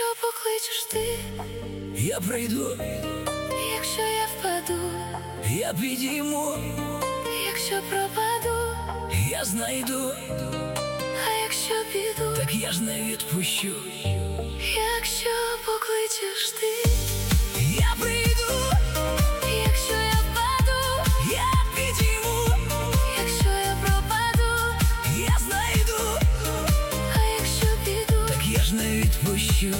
Якщо покличеш ти, я прийду. якщо я впаду, Я підійму. якщо пропаду, Я знайду. а якщо піду, Так я ж не відпущу. якщо покличеш ти, Я прийду. якщо я впаду, Я підійму. якщо я пропаду, Я знайду. а якщо піду, Так я ж не відпущу.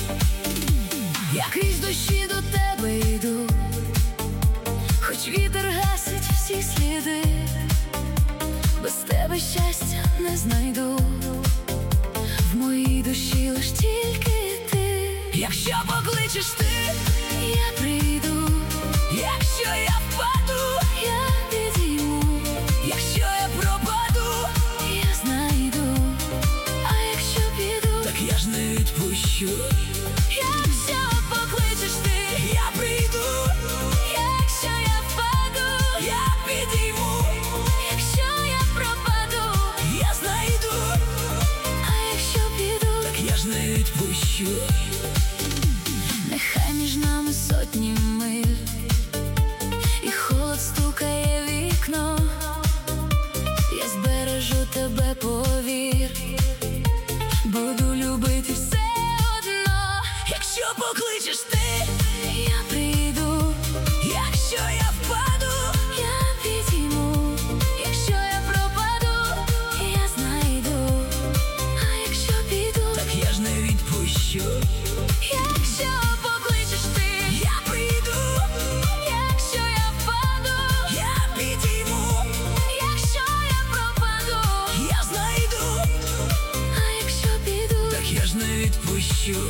я крізь дощі до тебе йду, хоч вітер гасить всі сліди, без тебе щастя не знайду, в моїй душі лиш тільки ти. Якщо покличеш ти, Я прийду, якщо я впаду, я підійму, якщо я пропаду, я знайду, а якщо піду, так я ж не відпущу. якщо покличеш ти, Я прийду. якщо я впаду, Я підійму. якщо я пропаду, Я знайду. а якщо піду, Так я ж не відпущу. нехай між нами сотні миль, і холод стукає в вікно, я збережу тебе, повір, буду любити все одно. Якщо покличеш ти, Я прийду, якщо я впаду, я підійму, якщо я пропаду, я знайду, а якщо піду, так я ж не відпущу. якщо покличеш ти, Я прийду. якщо я впаду, Я підійму. якщо я пропаду, Я знайду. а якщо піду, Так я ж не відпущу.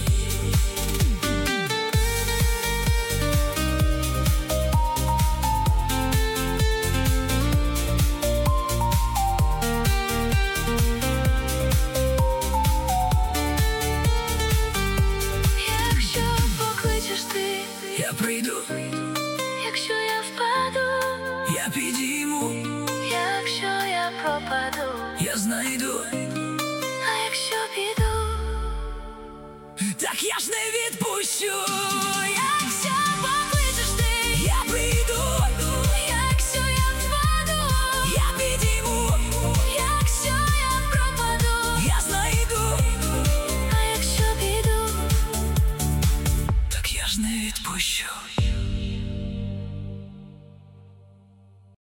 якщо покличеш ти, Я прийду. якщо я впаду, Я підійму. якщо я пропаду, Я знайду. а якщо піду, Так я ж не відпущу.